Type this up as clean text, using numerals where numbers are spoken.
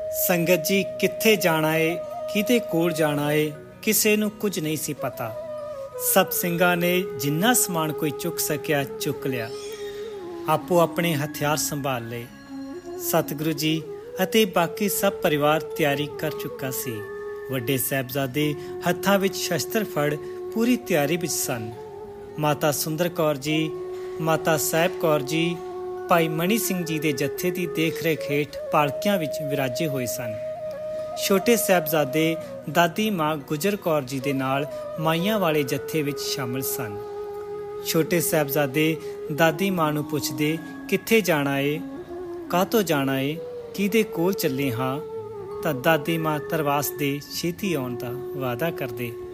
ਸੰਗਤ ਜੀ, ਕਿੱਥੇ ਜਾਣਾ ਏ, ਕਿਹਦੇ ਕੋਲ ਜਾਣਾ ਏ, ਕਿਸੇ ਨੂੰ ਕੁਝ ਨਹੀਂ ਸੀ ਪਤਾ। ਸਭ ਸਿੰਘਾਂ ਨੇ ਜਿੰਨਾ ਸਮਾਨ ਕੋਈ ਚੁੱਕ ਸਕਿਆ ਚੁੱਕ ਲਿਆ, ਆਪੋ ਆਪਣੇ ਹਥਿਆਰ ਸੰਭਾਲ ਲਏ। ਸਤਿਗੁਰੂ ਜੀ ਅਤੇ ਬਾਕੀ ਸਭ ਪਰਿਵਾਰ ਤਿਆਰੀ ਕਰ ਚੁੱਕਾ ਸੀ। ਵੱਡੇ ਸਾਹਿਬਜ਼ਾਦੇ ਹੱਥਾਂ ਵਿੱਚ ਸ਼ਸਤਰ ਫੜ ਪੂਰੀ ਤਿਆਰੀ ਵਿੱਚ ਸਨ। ਮਾਤਾ ਸੁੰਦਰ ਕੌਰ ਜੀ, ਮਾਤਾ ਸਾਹਿਬ ਕੌਰ ਜੀ, ਭਾਈ ਮਣੀ ਸਿੰਘ ਜੀ ਦੇ ਜੱਥੇ ਦੀ ਦੇਖ ਰੇਖ ਹੇਠ ਪਾਲਕੀਆਂ ਵਿੱਚ ਵਿਰਾਜੇ ਹੋਏ ਸਨ। ਛੋਟੇ ਸਾਹਿਬਜ਼ਾਦੇ ਦਾਦੀ ਮਾਂ ਗੁਜਰ ਕੌਰ ਜੀ ਦੇ ਨਾਲ ਮਾਈਆਂ ਵਾਲੇ ਜੱਥੇ ਵਿੱਚ ਸ਼ਾਮਲ ਸਨ। ਛੋਟੇ ਸਾਹਿਬਜ਼ਾਦੇ ਦਾਦੀ ਮਾਂ ਨੂੰ ਪੁੱਛਦੇ, ਕਿੱਥੇ ਜਾਣਾ ਏ, ਕਾਹਤੋਂ ਜਾਣਾ ਏ, ਕਿਹਦੇ ਕੋਲ ਚੱਲੇ ਹਾਂ, ਤਾਂ ਦਾਦੀ ਮਾਂ ਧਰਵਾਸ ਦੇ ਛੇਤੀ ਆਉਣ ਦਾ ਵਾਅਦਾ ਕਰਦੇ।